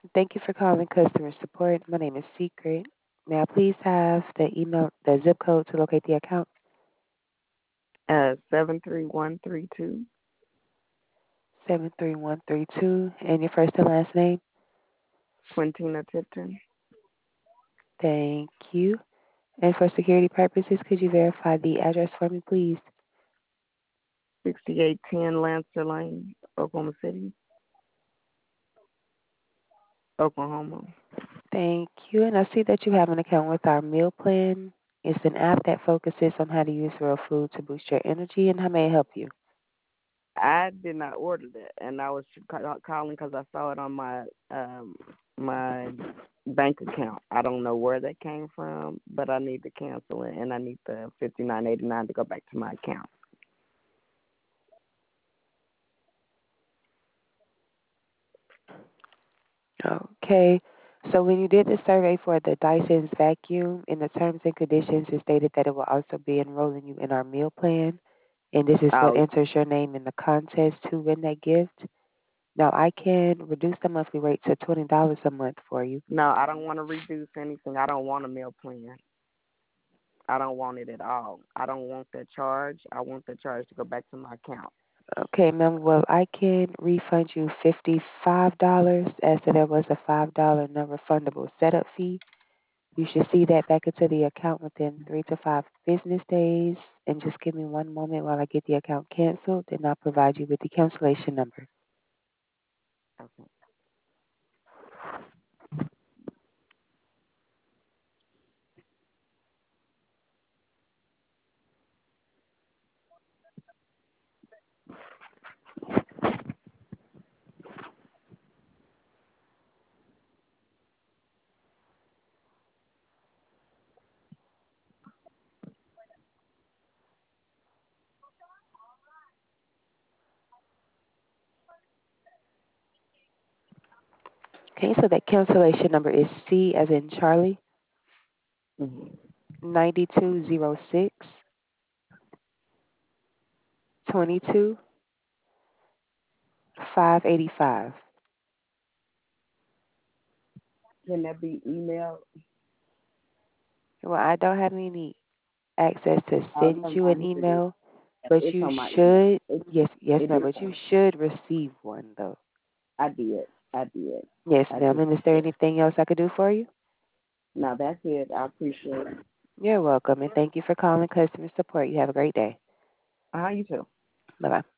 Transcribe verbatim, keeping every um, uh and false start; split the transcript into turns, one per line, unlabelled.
Thank you for calling customer support. My name is Secret. May I please have the email, the zip code to locate the account?
Uh, seven three one three two.
seven three one three two. And your first and last name?
Quintina Tipton.
Thank you. And for security purposes, could you verify the address for me, please?
Sixty-eight ten Lancer Lane, Oklahoma City, Oklahoma.
Thank you. And I see that you have an account with our meal plan. It's an app that focuses on how to use real food to boost your energy, and how may I help you?
I did not order that, and I was calling because I saw it on my um my bank account. I don't know where that came from, but I need to cancel it, and I need the fifty nine eighty nine to go back to my account.
Okay. So when you did the survey for the Dyson's vacuum, in the terms and conditions, it stated that it will also be enrolling you in our meal plan, and this is what
Oh
enters your name in the contest to win that gift. Now I can reduce the monthly rate to twenty dollars a month for you.
no, I don't want to reduce anything. I don't want a meal plan. I don't want it at all. I don't want the charge. I want the charge to go back to my account.
Okay, ma'am. Well, I can refund you fifty-five dollars as to there was a five dollar non-refundable setup fee. You should see that back into the account within three to five business days. And just give me one moment while I get the account canceled, and I'll provide you with the cancellation number.
Okay.
Okay, so that cancellation number is C as in Charlie,
Mm-hmm.
nine two zero six two two five eight five.
Can that be emailed?
Well, I don't have any access to
Oh,
send
never
you an
mind. Here it is.
email, but
It's
you
on my email.
should,
It
yes, yes,
it
ma'am,
is
but you
on.
should receive one, though.
I did. I did.
Yes,
I
ma'am.
just
And is there
did.
anything else I could do for you?
No, that's it. I appreciate it.
You're welcome, and thank you for calling customer support. You have a great day.
How you too?
Bye bye.